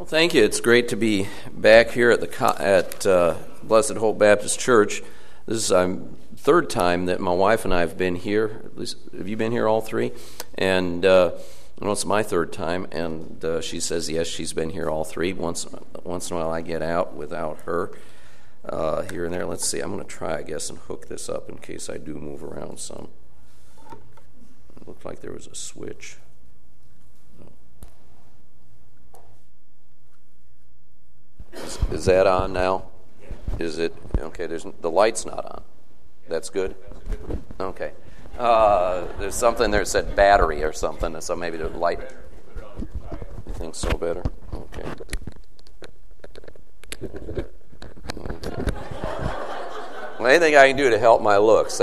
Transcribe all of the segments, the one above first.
Well, thank you. It's great to be back here at Blessed Hope Baptist Church. This is third time that my wife and I have been here. At least, have you been here all three? And it's my third time, and she says yes, she's been here all three. Once in a while, I get out without her here and there. Let's see. I'm going to try, I guess, and hook this up in case I do move around some. It looked like there was a switch. Is that on now? Is it? Okay, the light's not on. That's good? Okay. There's something there that said battery or something, so maybe the light. You think so better? Okay. Well, anything I can do to help my looks.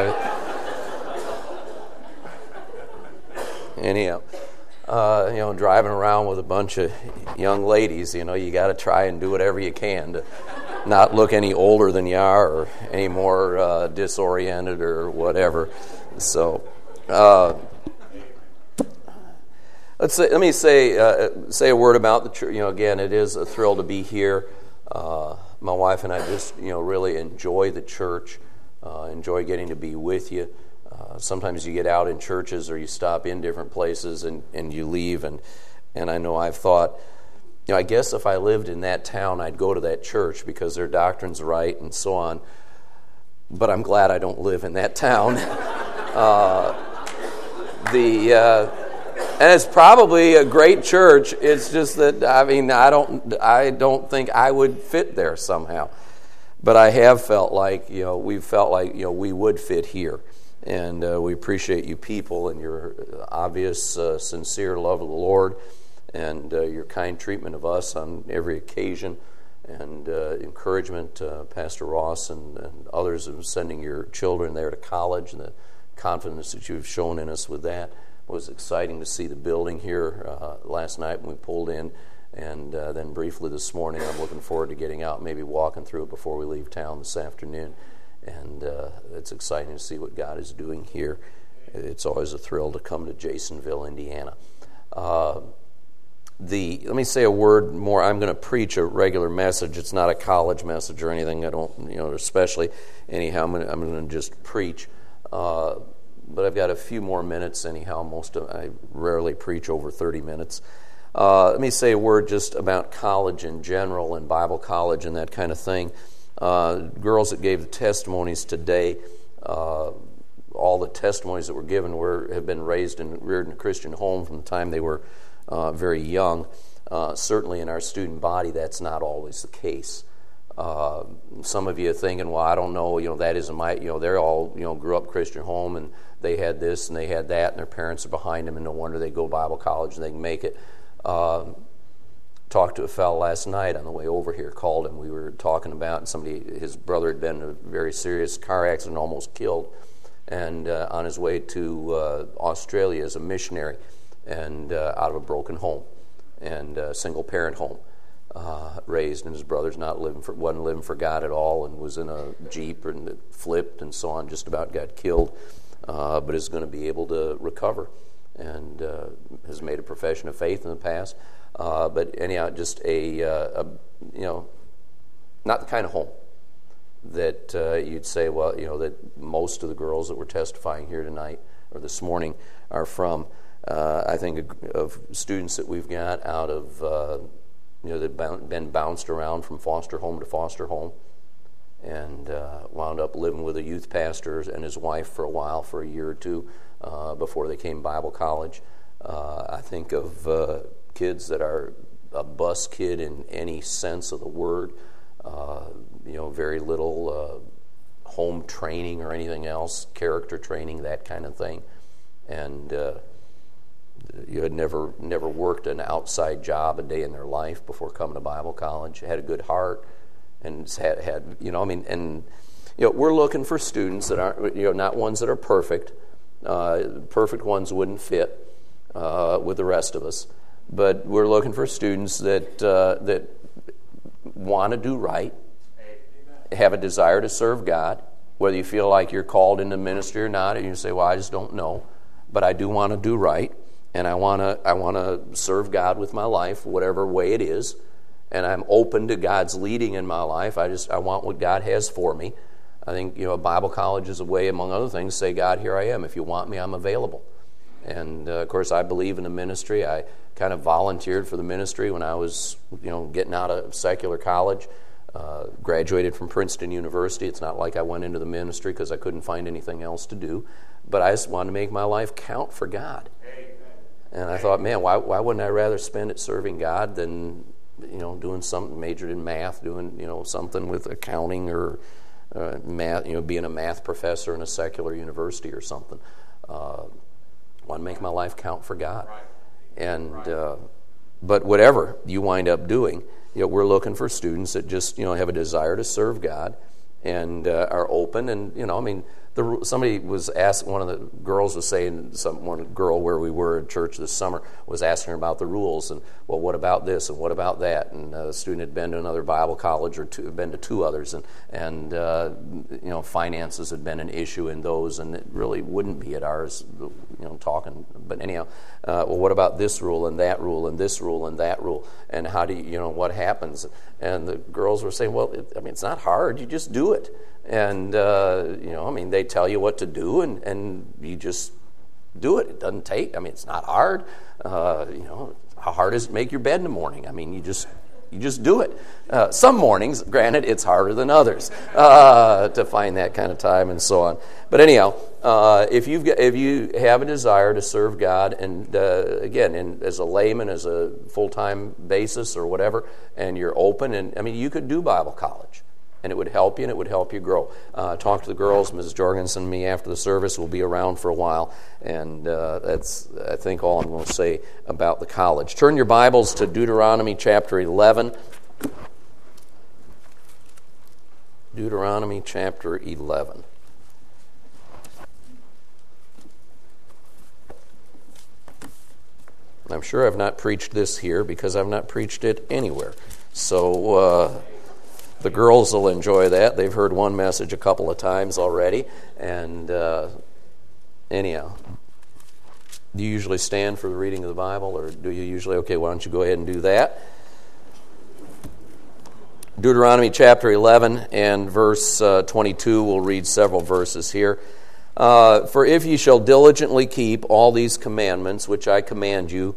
Anyhow. Driving around with a bunch of young ladies, you got to try and do whatever you can to not look any older than you are or any more disoriented or whatever. So, let me say a word about the church. Again, it is a thrill to be here. My wife and I just, really enjoy the church, enjoy getting to be with you. Sometimes you get out in churches or you stop in different places and you leave. And I know I've thought, I guess if I lived in that town, I'd go to that church because their doctrine's right and so on. But I'm glad I don't live in that town. And it's probably a great church. It's just that, I don't think I would fit there somehow. But I have felt like, we've felt like, we would fit here. And we appreciate you people and your obvious, sincere love of the Lord and your kind treatment of us on every occasion and encouragement, Pastor Ross and others of sending your children there to college and the confidence that you've shown in us with that. It was exciting to see the building here last night when we pulled in and then briefly this morning. I'm looking forward to getting out, maybe walking through it before we leave town this afternoon. And it's exciting to see what God is doing here. It's always a thrill to come to Jasonville, Indiana. Let me say a word more. I'm going to preach a regular message. It's not a college message or anything. I don't, especially. Anyhow, I'm going to just preach. But I've got a few more minutes. Anyhow, I rarely preach over 30 minutes. Let me say a word just about college in general and Bible college and that kind of thing. Girls that gave the testimonies today, all the testimonies that were given have been raised and reared in a Christian home from the time they were very young. Certainly in our student body, that's not always the case. Some of you are thinking, well, I don't know, that isn't my, they're all, grew up Christian home and they had this and they had that and their parents are behind them and no wonder they go Bible college and they can make it. Talked to a fellow last night on the way over here, called him. We were talking about his brother had been in a very serious car accident, almost killed, and on his way to Australia as a missionary, and out of a broken home and a single parent home, raised, and his brother's wasn't living for God at all, and was in a Jeep and it flipped and so on, just about got killed, but is going to be able to recover, and has made a profession of faith in the past. But anyhow, just not the kind of home that you'd say, well, that most of the girls that were testifying here tonight or this morning are from. I think of students that we've got out of, that been bounced around from foster home to foster home and wound up living with a youth pastor and his wife for a while, for a year or two, before they came Bible college. I think of kids that are a bus kid in any sense of the word, very little home training or anything else, character training, that kind of thing, and you had never worked an outside job a day in their life before coming to Bible college, had a good heart, and had we're looking for students that aren't, not ones that are perfect. Perfect ones wouldn't fit with the rest of us. But we're looking for students that want to do right, have a desire to serve God, whether you feel like you're called into ministry or not, and you say, well, I just don't know, but I do want to do right, and I want to serve God with my life, whatever way it is, and I'm open to God's leading in my life. I want what God has for me. I think, a Bible college is a way, among other things, to say, God, here I am. If you want me, I'm available. And, of course, I believe in the ministry. I kind of volunteered for the ministry when I was, getting out of secular college. Graduated from Princeton University. It's not like I went into the ministry because I couldn't find anything else to do. But I just wanted to make my life count for God. And I thought, man, why wouldn't I rather spend it serving God than, doing something, majored in math, doing, something with accounting or math, being a math professor in a secular university or something. Want to make my life count for God. And but whatever you wind up doing, we're looking for students that just have a desire to serve God and are open. And somebody was asked. One of the girls was saying, one girl where we were at church this summer was asking her about the rules and, well, what about this and what about that? And the student had been to another Bible college or been to two others, and finances had been an issue in those, and it really wouldn't be at ours. Talking, but anyhow, well, what about this rule and that rule and this rule and that rule, and how do you what happens? And the girls were saying, well, it's not hard. You just do it. And, they tell you what to do, and you just do it. It doesn't take, it's not hard. How hard is it to make your bed in the morning? You just do it. Some mornings, granted, it's harder than others to find that kind of time and so on. But anyhow, if you have a desire to serve God, and again, as a layman, as a full-time basis or whatever, and you're open, and you could do Bible college. And it would help you, and it would help you grow. Talk to the girls. Mrs. Jorgensen and me after the service will be around for a while. And that's, I think, all I'm going to say about the college. Turn your Bibles to Deuteronomy chapter 11. Deuteronomy chapter 11. I'm sure I've not preached this here because I've not preached it anywhere. So... the girls will enjoy that. They've heard one message a couple of times already. And anyhow, do you usually stand for the reading of the Bible, or do you usually, okay, why don't you go ahead and do that? Deuteronomy chapter 11 and verse 22, we'll read several verses here. For if ye shall diligently keep all these commandments which I command you,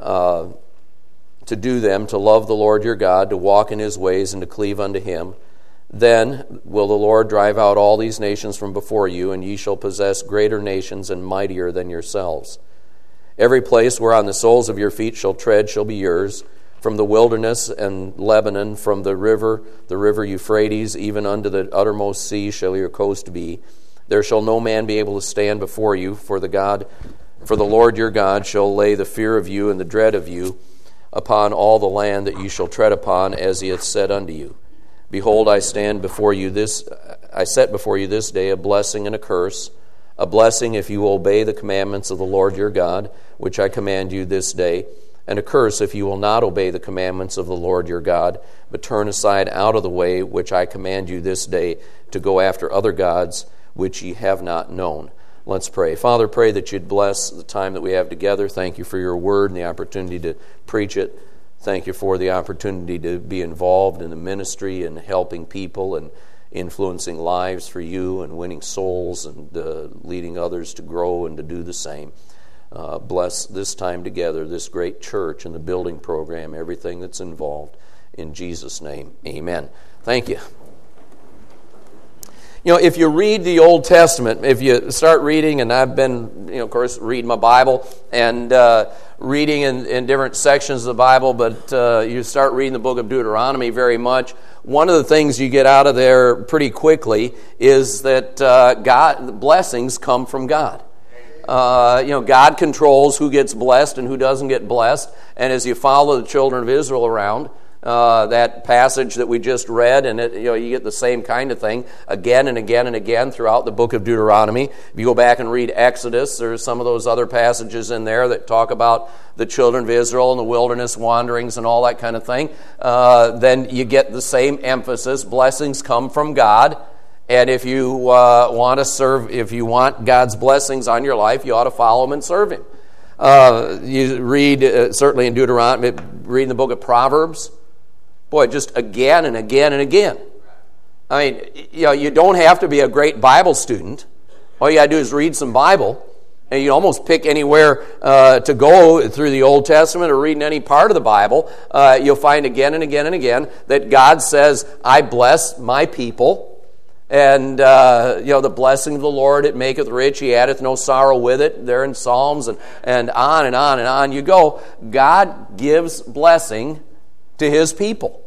to do them, to love the Lord your God, to walk in his ways, and to cleave unto him, then will the Lord drive out all these nations from before you, and ye shall possess greater nations and mightier than yourselves. Every place whereon the soles of your feet shall tread shall be yours, from the wilderness and Lebanon, from the river Euphrates, even unto the uttermost sea shall your coast be. There shall no man be able to stand before you, for the Lord your God shall lay the fear of you and the dread of you upon all the land that you shall tread upon, as he hath said unto you. Behold, I set before you this day a blessing and a curse. A blessing if you obey the commandments of the Lord your God, which I command you this day, and a curse if you will not obey the commandments of the Lord your God, but turn aside out of the way which I command you this day, to go after other gods which ye have not known. Let's pray. Father, pray that you'd bless the time that we have together. Thank you for your word and the opportunity to preach it. Thank you for the opportunity to be involved in the ministry and helping people and influencing lives for you and winning souls and leading others to grow and to do the same. Bless this time together, this great church and the building program, everything that's involved. In Jesus' name, amen. Thank you. If you read the Old Testament, if you start reading, and I've been, of course, reading my Bible and reading in different sections of the Bible, but you start reading the book of Deuteronomy very much, one of the things you get out of there pretty quickly is that blessings come from God. God controls who gets blessed and who doesn't get blessed, and as you follow the children of Israel around, that passage that we just read, and you get the same kind of thing again and again and again throughout the book of Deuteronomy. If you go back and read Exodus, there's some of those other passages in there that talk about the children of Israel and the wilderness wanderings and all that kind of thing. Then you get the same emphasis. Blessings come from God, and if you want God's blessings on your life, you ought to follow Him and serve Him. You read, certainly in Deuteronomy, reading the book of Proverbs, boy, just again and again and again. I mean, you don't have to be a great Bible student. All you got to do is read some Bible, and you almost pick anywhere to go through the Old Testament or reading any part of the Bible. You'll find again and again and again that God says, I bless my people. And, the blessing of the Lord, it maketh rich, he addeth no sorrow with it. There in Psalms, and on and on and on you go. God gives blessing to his people.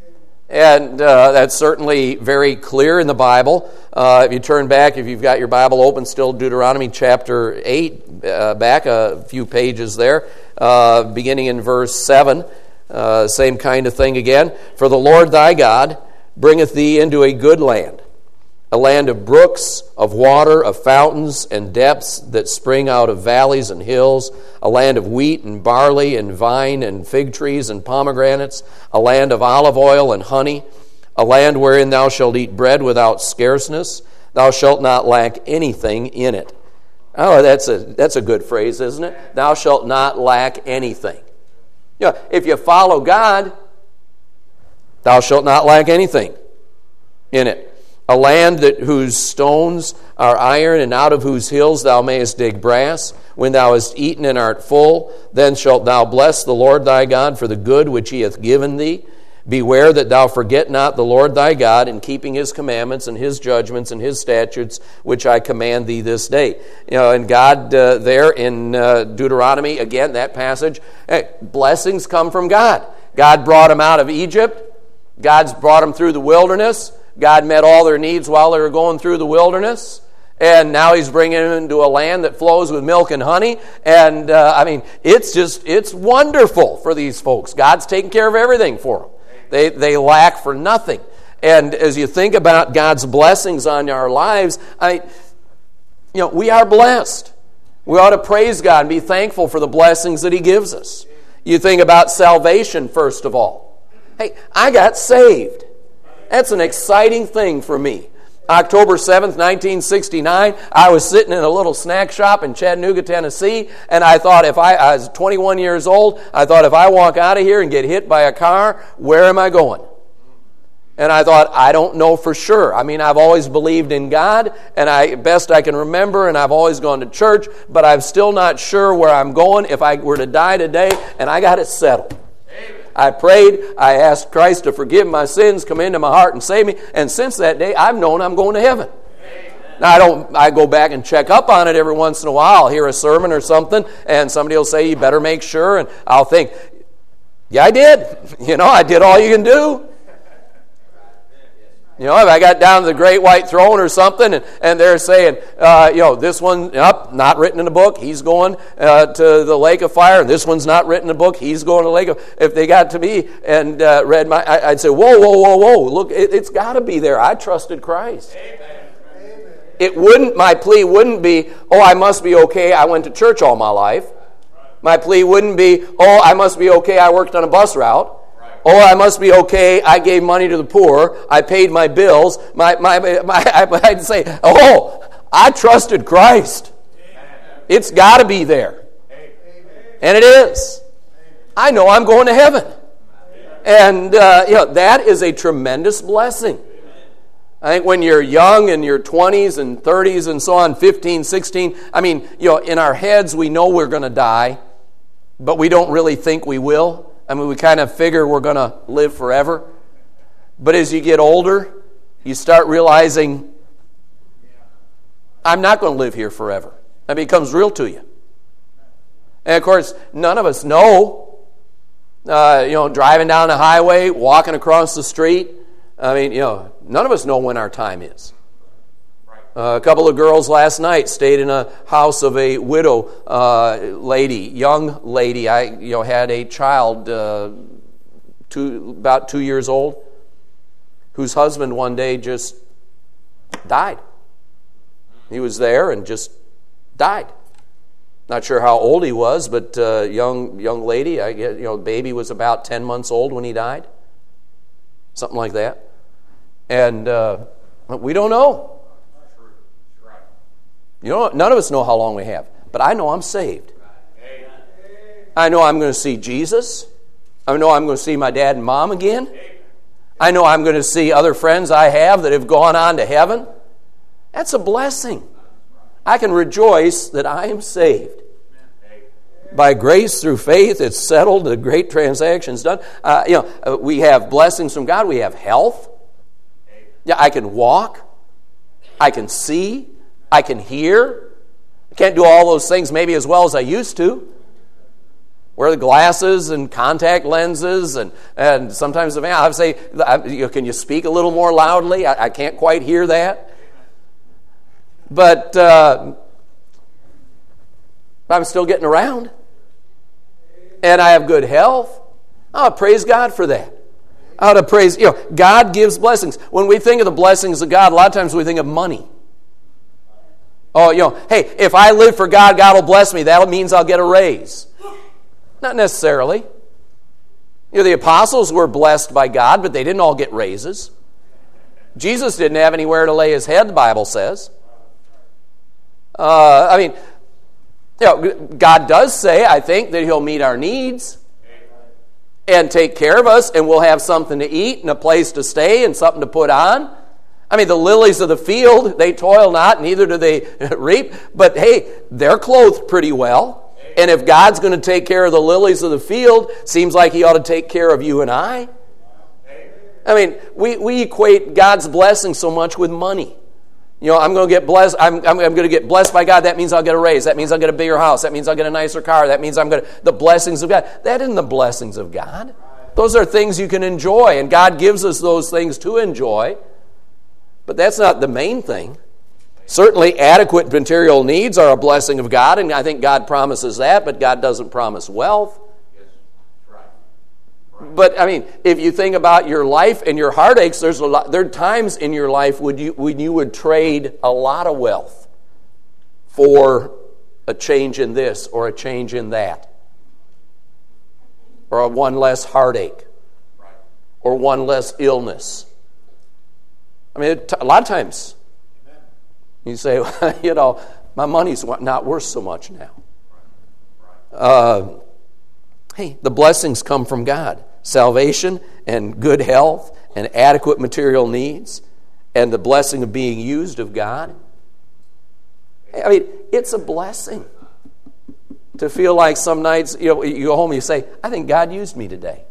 And that's certainly very clear in the Bible. If you turn back, if you've got your Bible open, still Deuteronomy chapter 8, back a few pages there, beginning in verse 7, same kind of thing again. For the Lord thy God bringeth thee into a good land, a land of brooks, of water, of fountains, and depths that spring out of valleys and hills, a land of wheat and barley and vine and fig trees and pomegranates, a land of olive oil and honey, a land wherein thou shalt eat bread without scarceness, thou shalt not lack anything in it. Oh, that's a good phrase, isn't it? Thou shalt not lack anything. If you follow God, thou shalt not lack anything in it. A land whose stones are iron, and out of whose hills thou mayest dig brass. When thou hast eaten and art full, then shalt thou bless the Lord thy God for the good which he hath given thee. Beware that thou forget not the Lord thy God in keeping his commandments and his judgments and his statutes, which I command thee this day. And God there in Deuteronomy, again, that passage, blessings come from God. God brought them out of Egypt. God's brought them through the wilderness. God met all their needs while they were going through the wilderness. And now he's bringing them into a land that flows with milk and honey. And, it's wonderful for these folks. God's taking care of everything for them. They lack for nothing. And as you think about God's blessings on our lives, we are blessed. We ought to praise God and be thankful for the blessings that he gives us. You think about salvation, first of all. Hey, I got saved. That's an exciting thing for me. October 7th, 1969, I was sitting in a little snack shop in Chattanooga, Tennessee, and I thought I was 21 years old, I thought if I walk out of here and get hit by a car, where am I going? And I thought, I don't know for sure. I've always believed in God, and best I can remember, and I've always gone to church, but I'm still not sure where I'm going if I were to die today, and I got it settled. I prayed, I asked Christ to forgive my sins, come into my heart and save me, and since that day, I've known I'm going to heaven. Now, I go back and check up on it every once in a while. I'll hear a sermon or something, and somebody will say, you better make sure, and I'll think, yeah, I did. I did all you can do. If I got down to the Great White Throne or something, and they're saying, this one, not written in the book, he's going to the lake of fire, and this one's not written in the book, he's going to the lake of... If they got to me and read I'd say, whoa, look, it's got to be there. I trusted Christ. Amen. My plea wouldn't be, I must be okay, I went to church all my life. My plea wouldn't be, I must be okay, I worked on a bus route. I must be okay, I gave money to the poor, I paid my bills. I'd say, I trusted Christ. It's got to be there. And it is. I know I'm going to heaven. And, that is a tremendous blessing. I think when you're young, in your 20s and 30s and so on, 15, 16, in our heads we know we're going to die, but we don't really think we will. We kind of figure we're going to live forever. But as you get older, you start realizing, I'm not going to live here forever. It becomes real to you. And of course, none of us know, driving down the highway, walking across the street. None of us know when our time is. A couple of girls last night stayed in a house of a widow young lady. I had a child about 2 years old whose husband one day just died. He was there and just died. Not sure how old he was, but young lady. I guess baby was about 10 months old when he died, something like that. And we don't know. None of us know how long we have, but I know I'm saved. I know I'm going to see Jesus. I know I'm going to see my dad and mom again. I know I'm going to see other friends I have that have gone on to heaven. That's a blessing. I can rejoice that I am saved. By grace through faith, it's settled. The great transaction's done. We have blessings from God. We have health. Yeah, I can walk. I can see. I can hear. I can't do all those things maybe as well as I used to. Wear the glasses and contact lenses, and sometimes I would say, can you speak a little more loudly? I can't quite hear that. But I'm still getting around. And I have good health. Oh, praise God for that. I ought to praise, God gives blessings. When we think of the blessings of God, a lot of times we think of money. Oh, hey, if I live for God, God will bless me. That means I'll get a raise. Not necessarily. The apostles were blessed by God, but they didn't all get raises. Jesus didn't have anywhere to lay his head, the Bible says. God does say, I think, that he'll meet our needs and take care of us, and we'll have something to eat and a place to stay and something to put on. The lilies of the field, they toil not, neither do they reap, but hey, they're clothed pretty well. And if God's going to take care of the lilies of the field, seems like he ought to take care of you and I. We equate God's blessing so much with money. I'm going to get blessed. I'm going to get blessed by God. That means I'll get a raise. That means I'll get a bigger house. That means I'll get a nicer car. That means the blessings of God. That isn't the blessings of God. Those are things you can enjoy, and God gives us those things to enjoy. But that's not the main thing. Certainly, adequate material needs are a blessing of God, and I think God promises that, but God doesn't promise wealth. But, if you think about your life and your heartaches, there are times in your life when you would trade a lot of wealth for a change in this or a change in that, or one less heartache, or one less illness. A lot of times you say, my money's not worth so much now. Hey, the blessings come from God. Salvation and good health and adequate material needs and the blessing of being used of God. It's a blessing to feel like some nights, you go home and you say, I think God used me today.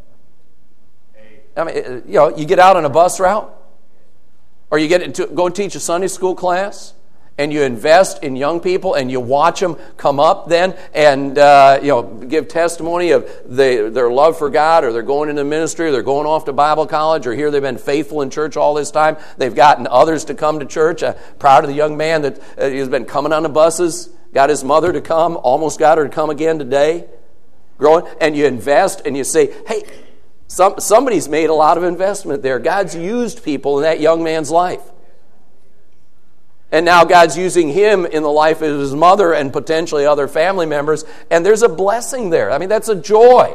You get out on a bus route, or you go teach a Sunday school class, and you invest in young people, and you watch them come up then and give testimony of their love for God, or they're going into ministry, or they're going off to Bible college, or here they've been faithful in church all this time. They've gotten others to come to church. Proud of the young man that has been coming on the buses, got his mother to come, almost got her to come again today. Growing, and you invest, and you say, hey, somebody's made a lot of investment there. God's used people in that young man's life. And now God's using him in the life of his mother and potentially other family members. And there's a blessing there. That's a joy.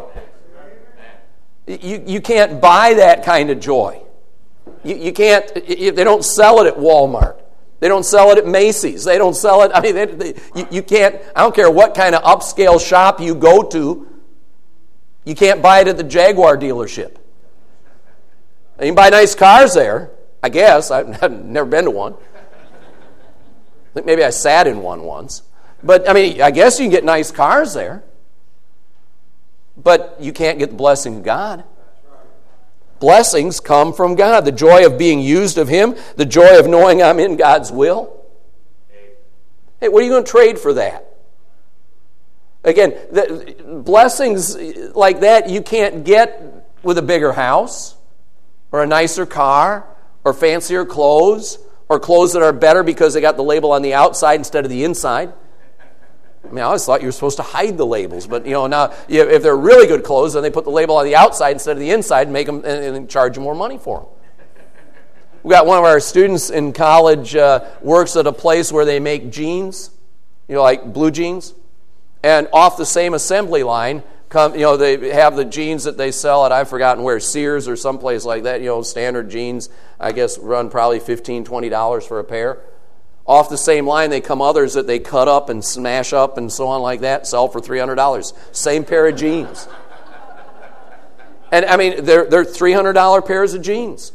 You can't buy that kind of joy. You can't. They don't sell it at Walmart. They don't sell it at Macy's. They don't sell it. You can't. I don't care what kind of upscale shop you go to. You can't buy it at the Jaguar dealership. You can buy nice cars there, I guess. I've never been to one. I think maybe I sat in one once. But, I guess you can get nice cars there. But you can't get the blessing of God. Blessings come from God. The joy of being used of Him. The joy of knowing I'm in God's will. Hey, what are you going to trade for that? Again, blessings like that you can't get with a bigger house or a nicer car or fancier clothes or clothes that are better because they got the label on the outside instead of the inside. I always thought you were supposed to hide the labels, but now if they're really good clothes, then they put the label on the outside instead of the inside and make them and charge you more money for them. We got one of our students in college works at a place where they make jeans, like blue jeans. And off the same assembly line, they have the jeans that they sell at, I've forgotten where, Sears or someplace like that. Standard jeans, I guess, run probably $15, $20 for a pair. Off the same line, they come others that they cut up and smash up and so on like that, sell for $300. Same pair of jeans. And I mean, they're $300 pairs of jeans.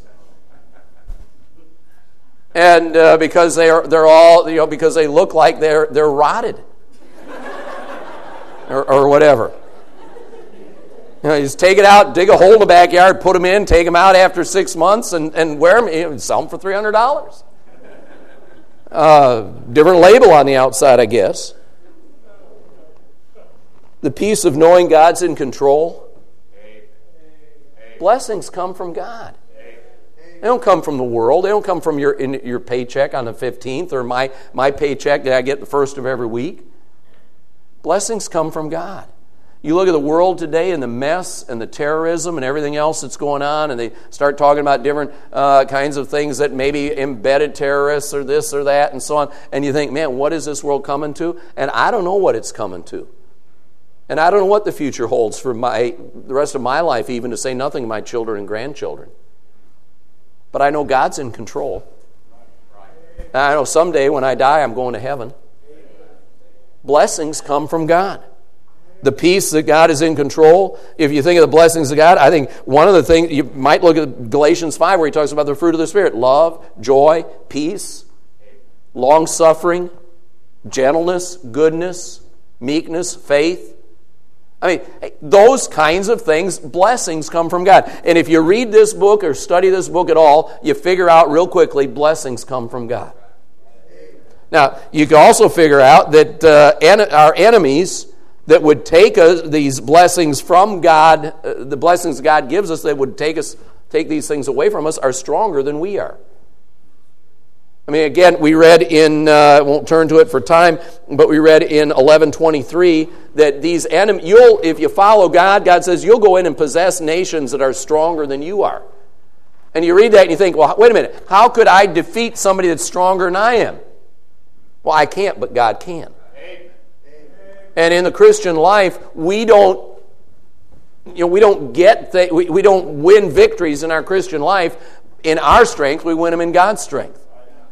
And because they're all, because they look like they're rotted. or whatever. You just take it out, dig a hole in the backyard, put them in, take them out after 6 months, and wear them, sell them for $300. Different label on the outside, I guess. The peace of knowing God's in control. Blessings come from God. They don't come from the world. They don't come from your paycheck on the 15th or my paycheck that I get the first of every week. Blessings come from God. You look at the world today and the mess and the terrorism and everything else that's going on, and they start talking about different kinds of things that maybe embedded terrorists or this or that and so on, and you think, man, what is this world coming to? And I don't know what it's coming to. And I don't know what the future holds for the rest of my life, even to say nothing of my children and grandchildren. But I know God's in control. And I know someday when I die, I'm going to heaven. Blessings come from God. The peace that God is in control. If you think of the blessings of God, I think one of the things, you might look at Galatians 5 where he talks about the fruit of the Spirit. Love, joy, peace, long-suffering, gentleness, goodness, meekness, faith. I mean, those kinds of things, blessings come from God. And if you read this book or study this book at all, you figure out real quickly, blessings come from God. Now, you can also figure out that our enemies that would take these blessings from God, the blessings God gives us that would take these things away from us, are stronger than we are. I mean, again, we read in, I won't turn to it for time, but we read in 11:23 that these enemies, if you follow God, God says you'll go in and possess nations that are stronger than you are. And you read that and you think, well, wait a minute, how could I defeat somebody that's stronger than I am? Well, I can't, but God can. And in the Christian life, we don't win victories in our Christian life in our strength. We win them in God's strength.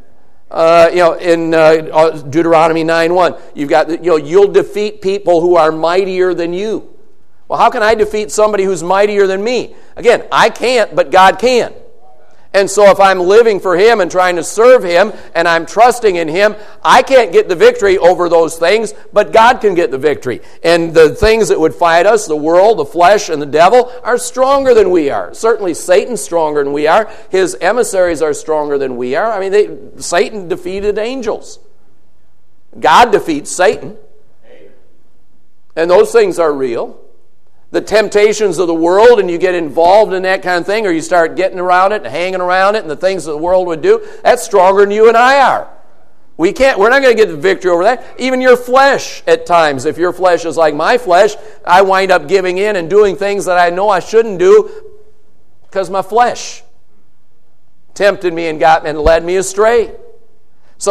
In Deuteronomy 9:1, you've got, you'll defeat people who are mightier than you. Well, how can I defeat somebody who's mightier than me? Again, I can't, but God can. And so if I'm living for Him and trying to serve Him and I'm trusting in Him, I can't get the victory over those things, but God can get the victory. And the things that would fight us, the world, the flesh, and the devil, are stronger than we are. Certainly Satan's stronger than we are. His emissaries are stronger than we are. I mean, Satan defeated angels. God defeats Satan. And those things are real. The temptations of the world, and you get involved in that kind of thing, or you start getting around it and hanging around it and the things that the world would do, that's stronger than you and I are. We're not going to get the victory over that. Even your flesh at times, if your flesh is like my flesh, I wind up giving in and doing things that I know I shouldn't do because my flesh tempted me and led me astray. So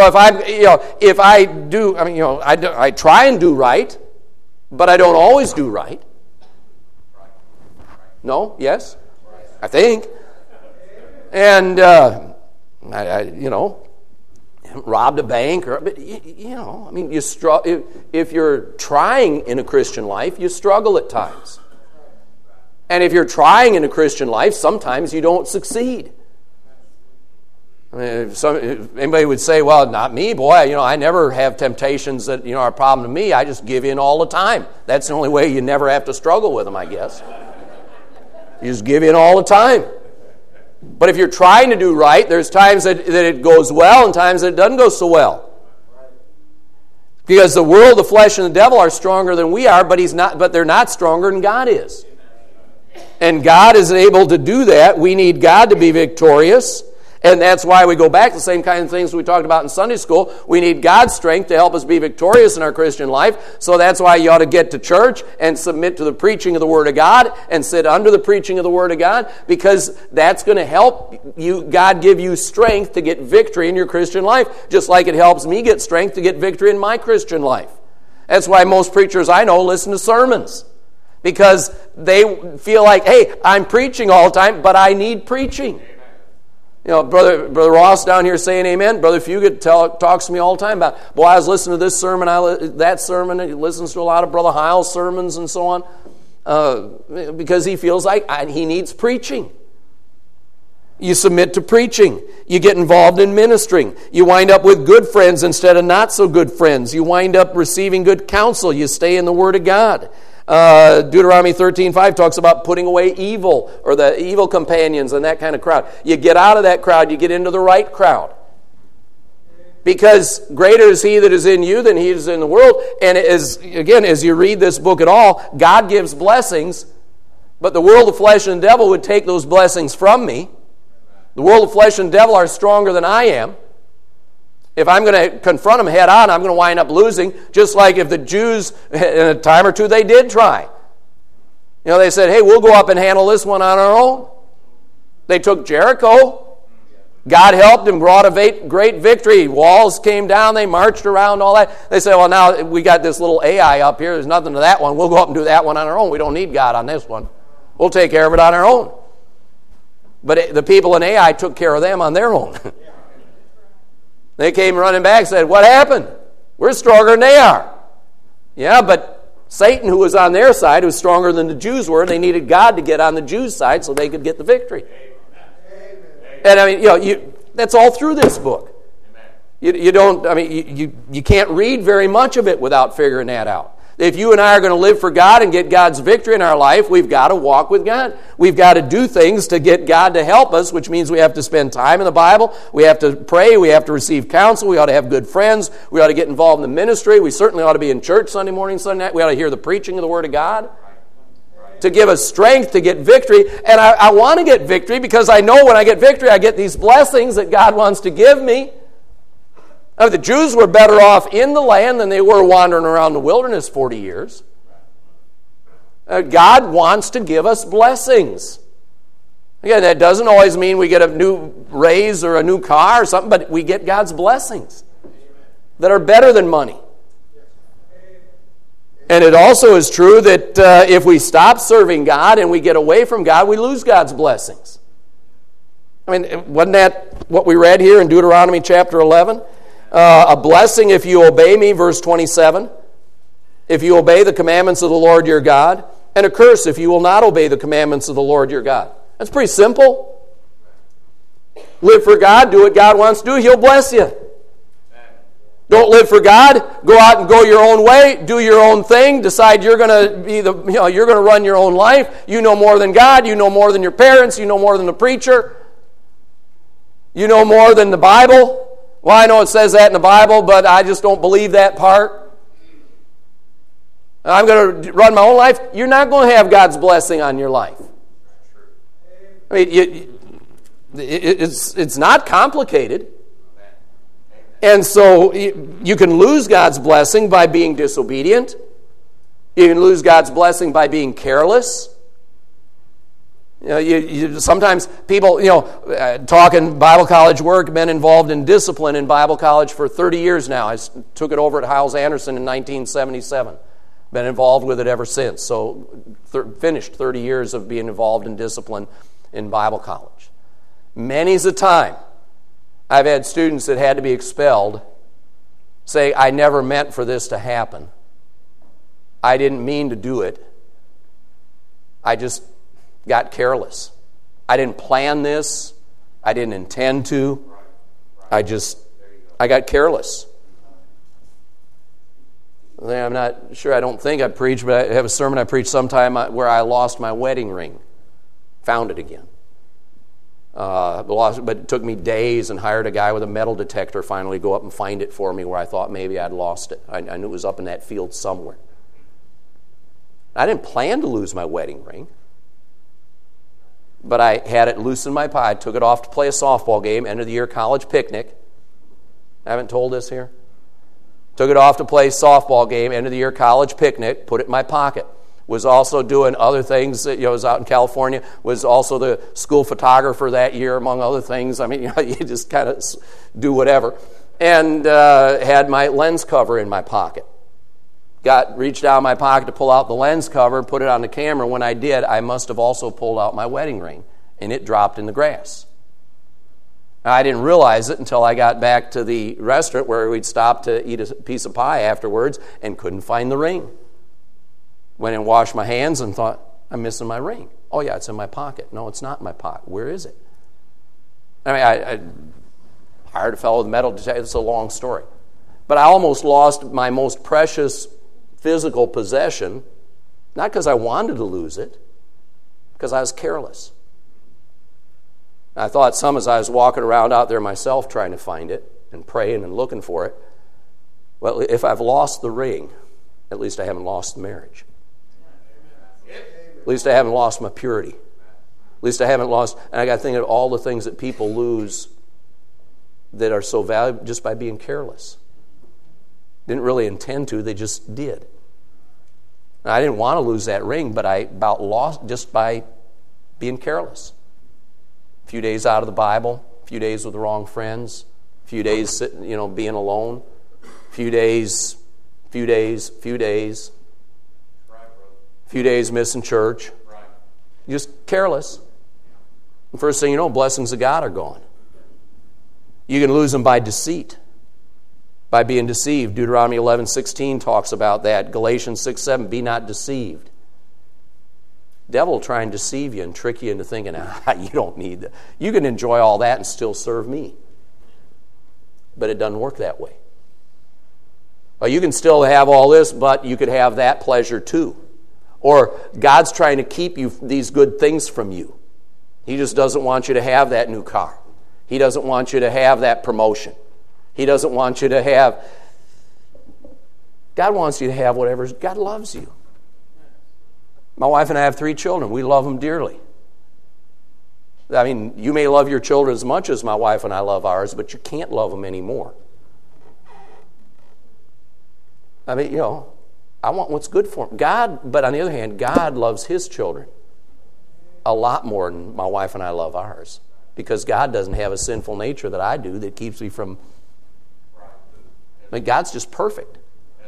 I try and do right, but I don't always do right. No? Yes? I think. And, robbed a bank. If you're trying in a Christian life, you struggle at times. And if you're trying in a Christian life, sometimes you don't succeed. I mean, if anybody would say, well, not me, boy, I never have temptations that, are a problem to me. I just give in all the time. That's the only way you never have to struggle with them, I guess. You just give in all the time. But if you're trying to do right, there's times that it goes well and times that it doesn't go so well. Because the world, the flesh, and the devil are stronger than we are, but they're not stronger than God is. And God is able to do that. We need God to be victorious. And that's why we go back to the same kind of things we talked about in Sunday school. We need God's strength to help us be victorious in our Christian life. So that's why you ought to get to church and submit to the preaching of the Word of God and sit under the preaching of the Word of God, because that's going to help you, God give you strength to get victory in your Christian life, just like it helps me get strength to get victory in my Christian life. That's why most preachers I know listen to sermons, because they feel like, hey, I'm preaching all the time, but I need preaching. Brother Ross down here saying amen. Brother Fugit talks to me all the time about, boy, I was listening to this sermon, that sermon. He listens to a lot of Brother Heil's sermons and so on because he feels like he needs preaching. You submit to preaching. You get involved in ministering. You wind up with good friends instead of not so good friends. You wind up receiving good counsel. You stay in the Word of God. Deuteronomy 13:5 talks about putting away evil or the evil companions and that kind of crowd. You get out of that crowd, you get into the right crowd. Because greater is He that is in you than he is in the world. And as you read this book at all, God gives blessings, but the world, the flesh, and the devil would take those blessings from me. The world, the flesh, and the devil are stronger than I am. If I'm going to confront them head on, I'm going to wind up losing, just like if the Jews, in a time or two, they did try. They said, hey, we'll go up and handle this one on our own. They took Jericho. God helped them, brought a great victory. Walls came down, they marched around, all that. They said, well, now we got this little Ai up here. There's nothing to that one. We'll go up and do that one on our own. We don't need God on this one. We'll take care of it on our own. But the people in Ai took care of them on their own. They came running back and said, what happened? We're stronger than they are. Yeah, but Satan, who was on their side, was stronger than the Jews were, and they needed God to get on the Jews' side so they could get the victory. And I mean, that's all through this book. You can't read very much of it without figuring that out. If you and I are going to live for God and get God's victory in our life, we've got to walk with God. We've got to do things to get God to help us, which means we have to spend time in the Bible. We have to pray. We have to receive counsel. We ought to have good friends. We ought to get involved in the ministry. We certainly ought to be in church Sunday morning, Sunday night. We ought to hear the preaching of the Word of God to give us strength to get victory. And I want to get victory because I know when I get victory, I get these blessings that God wants to give me. The Jews were better off in the land than they were wandering around the wilderness 40 years. God wants to give us blessings. Again, that doesn't always mean we get a new raise or a new car or something, but we get God's blessings that are better than money. And it also is true that if we stop serving God and we get away from God, we lose God's blessings. I mean, wasn't that what we read here in Deuteronomy chapter 11? A blessing if you obey me, verse 27, if you obey the commandments of the Lord your God, and a curse if you will not obey the commandments of the Lord your God. That's pretty simple. Live for God, do what God wants to do, He'll bless you. Don't live for God, go out and go your own way, do your own thing, decide you're going to you're going to run your own life. You know more than God, you know more than your parents, you know more than the preacher, you know more than the Bible. Well, I know it says that in the Bible, but I just don't believe that part. I'm going to run my own life. You're not going to have God's blessing on your life. I mean, it's not complicated. And so you can lose God's blessing by being disobedient. You can lose God's blessing by being careless. Sometimes people, talk in Bible college work, been involved in discipline in Bible college for 30 years now. I took it over at Hyles-Anderson in 1977. Been involved with it ever since. So finished 30 years of being involved in discipline in Bible college. Many's a time I've had students that had to be expelled say, I never meant for this to happen. I didn't mean to do it. I just got careless. I didn't plan this. I didn't intend to. I got careless. I'm not sure, I don't think I preached, but I have a sermon I preached sometime where I lost my wedding ring. Found it again. But it took me days and hired a guy with a metal detector finally go up and find it for me where I thought maybe I'd lost it. I knew it was up in that field somewhere. I didn't plan to lose my wedding ring. But I had it loose in my pocket. I took it off to play a softball game, end of the year college picnic. I haven't told this here. Took it off to play softball game, end of the year college picnic, put it in my pocket. Was also doing other things. Was out in California. Was also the school photographer that year, among other things. I mean, you just kind of do whatever. And had my lens cover in my pocket. Reached down my pocket to pull out the lens cover, put it on the camera. When I did, I must have also pulled out my wedding ring, and it dropped in the grass. I didn't realize it until I got back to the restaurant where we'd stop to eat a piece of pie afterwards and couldn't find the ring. Went and washed my hands and thought, I'm missing my ring. Oh, yeah, it's in my pocket. No, it's not in my pocket. Where is it? I mean, I hired a fellow with metal detector. It's a long story. But I almost lost my most precious physical possession, not because I wanted to lose it, because I was careless. I thought as I was walking around out there myself trying to find it and praying and looking for it, well, if I've lost the ring, at least I haven't lost the marriage. At least I haven't lost my purity. At least I haven't lost, and I got to think of all the things that people lose that are so valuable just by being careless. Didn't really intend to, they just did. And I didn't want to lose that ring, but I about lost just by being careless. A few days out of the Bible, a few days with the wrong friends, a few days sitting, being alone, a few days missing church. Just careless. And first thing you know, blessings of God are gone. You can lose them by deceit, by being deceived. Deuteronomy 11:16 talks about that. Galatians 6:7, be not deceived. Devil will try and deceive you and trick you into thinking, you don't need that. You can enjoy all that and still serve me. But it doesn't work that way. Well, you can still have all this, but you could have that pleasure too. Or God's trying to keep you these good things from you. He just doesn't want you to have that new car. He doesn't want you to have that promotion. He doesn't want you to have... God wants you to have whatever... God loves you. My wife and I have 3 children. We love them dearly. I mean, you may love your children as much as my wife and I love ours, but you can't love them anymore. I mean, I want what's good for them. But on the other hand, God loves His children a lot more than my wife and I love ours. Because God doesn't have a sinful nature that I do that keeps me from... I mean, God's just perfect.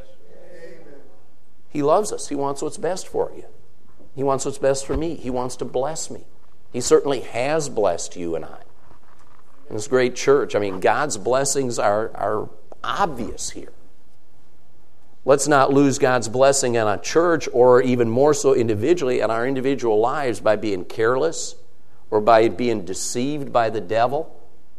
He loves us. He wants what's best for you. He wants what's best for me. He wants to bless me. He certainly has blessed you and I. In this great church, I mean, God's blessings are obvious here. Let's not lose God's blessing in a church, or even more so individually in our individual lives, by being careless or by being deceived by the devil.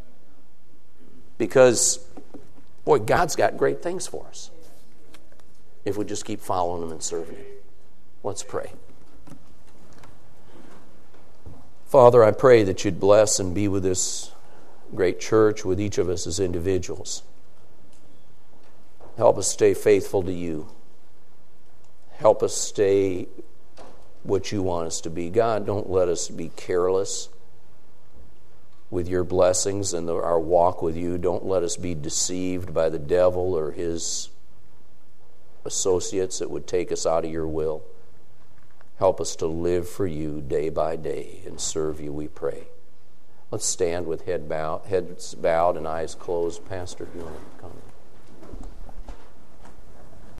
Because, boy, God's got great things for us if we just keep following Him and serving Him. Let's pray. Father, I pray that You'd bless and be with this great church, with each of us as individuals. Help us stay faithful to You. Help us stay what You want us to be. God, don't let us be careless with Your blessings and our walk with You. Don't let us be deceived by the devil or his associates that would take us out of Your will. Help us to live for You day by day and serve You, we pray. Let's stand with heads bowed and eyes closed. Pastor, do you want to come?